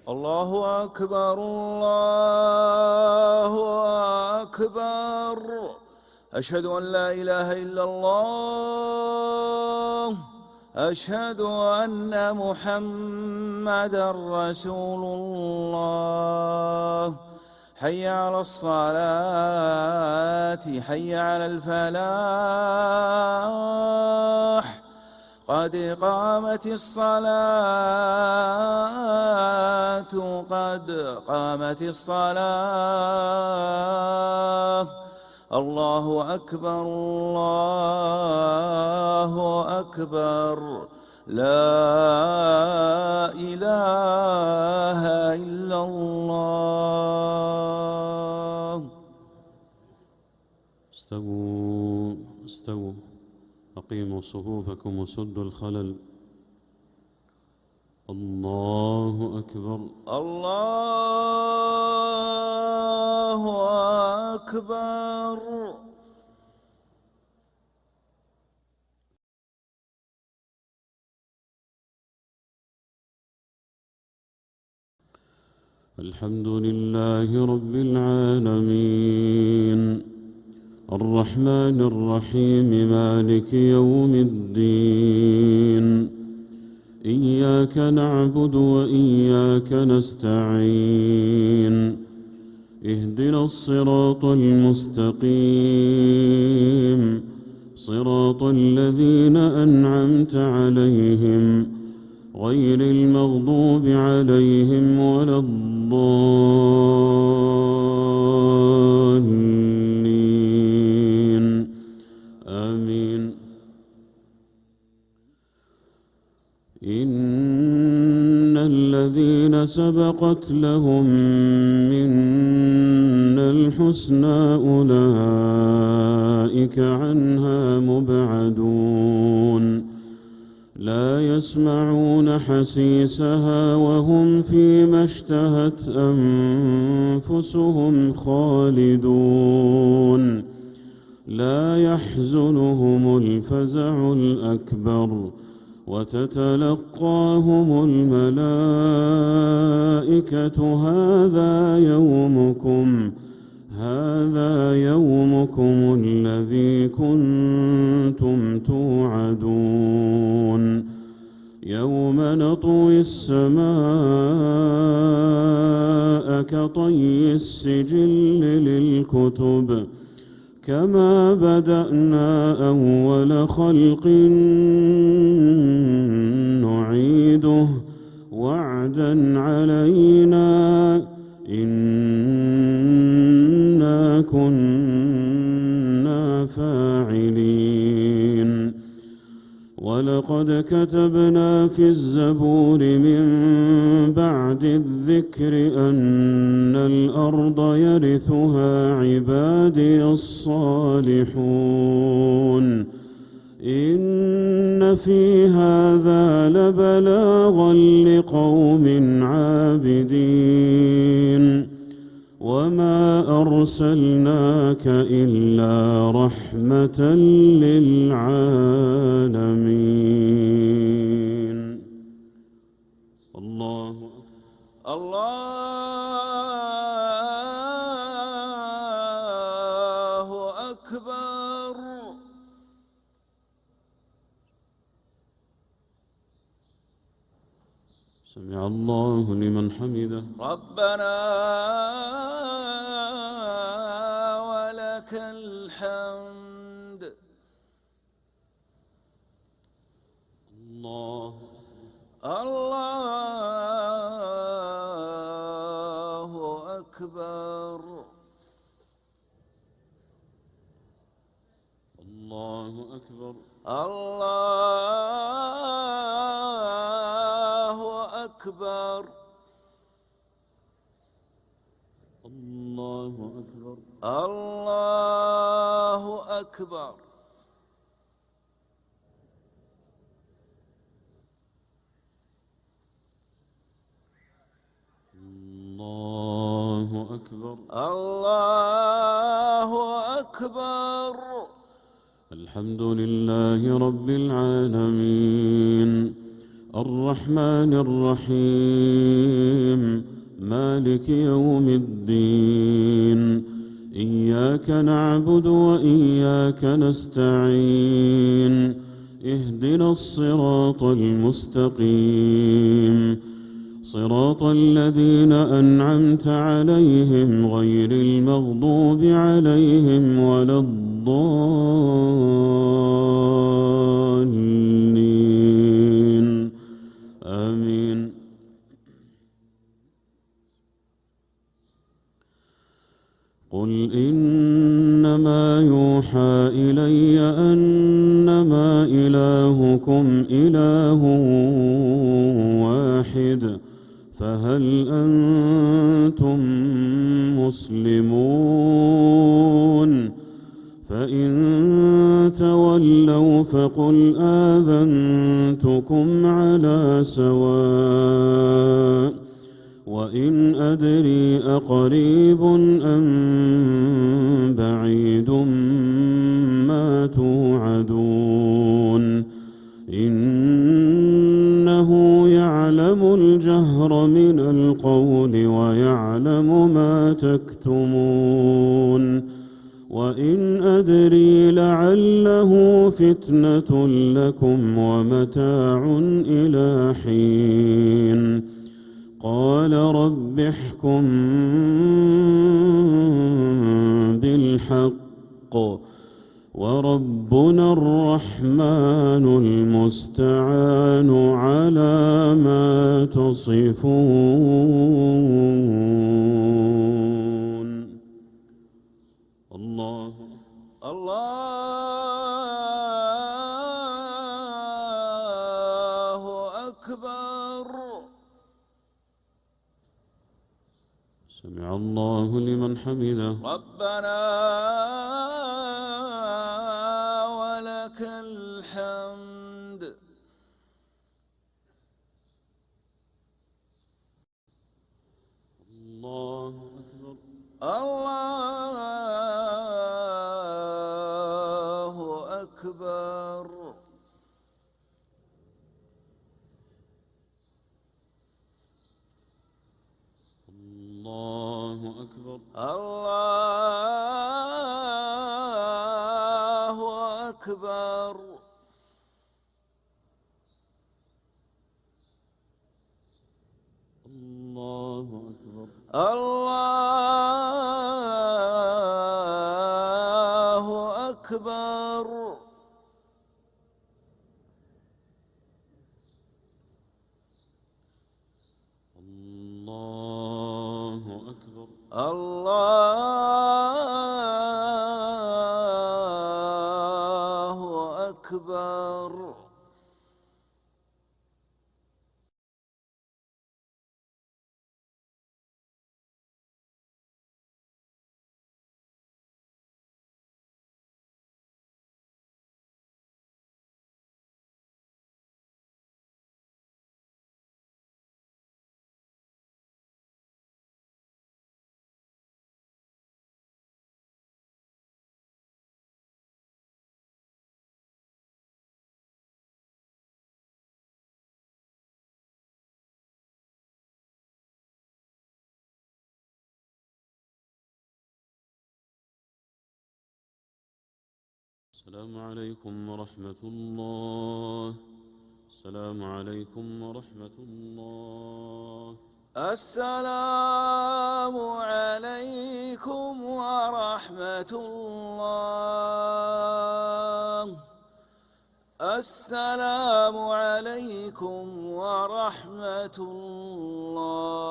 الله أكبر الله أكبر. أشهد أن لا إله إلا الله. أشهد أن محمدًا رسول الله. حي على الصلاة حي على الفلاح. قد قامت الصلاة قد قامت الصلاة. الله أكبر الله أكبر. لا إله إلا الله. استووا أقيموا صفوفكم وسدوا الخلل. الله أكبر الله أكبر. الحمد لله رب العالمين الرحمن الرحيم مالك يوم الدين. إياك نعبد وإياك نستعين. اهدنا الصراط المستقيم صراط الذين أنعمت عليهم غير المغضوب عليهم ولا الضالين. آمين. إن الذين سبقت لهم منا الحسنى أولئك عنها مبعدون. لا يسمعون حسيسها وهم فيما اشتهت أنفسهم خالدون. لا يحزنهم الفزع الأكبر وتتلقاهم الملائكة هذا يومكم الذي كنتم توعدون. يوم نطوي السماء كطي السجل للكتب كما بدأنا أول خلق نعيده وعدا علينا إنا كنا فاعلين. ولقد كتبنا في الزبور من بعد الذكر أن الأرض يرثها عبادي الصالحون. إن في هذا لبلاغا لقوم عابدين. وما أرسلناك إلا رحمة للعالمين. الله أكبر. سمع الله لمن حمده. ربنا ولك الحمد. الله أكبر. الله أكبر. الله أكبر. الله أكبر. الله أكبر. الله أكبر. الله أكبر. الحمد لله رب العالمين الرحمن الرحيم مالك يوم الدين إياك نعبد وإياك نستعين اهدنا الصراط المستقيم صراط الذين أنعمت عليهم غير المغضوب عليهم ولا الضالين آمين. قل إنما يوحى إلي أنما إلهكم إله واحد فهل أنتم مسلمون فإن تولوا فقل آذنتكم على سواء وإن أدري أقريب أم بعيد ما توعدون إنه يعلم الجهر من القول ويعلم ما تكتمون وإن أدري لعله فتنة لكم ومتاع إلى حين قال رب احكم بالحق وربنا الرحمن المستعان على ما تصفون. الله أكبر. سمع الله لمن حمده. ربنا ولك الحمد. الله أكبر. الله أكبر. الله أكبر. الله أكبر. الله أكبر. الله أكبر. الله أكبر. الله أكبر. السلام عليكم ورحمة الله. السلام عليكم ورحمة الله. السلام عليكم ورحمة الله. السلام عليكم ورحمة الله.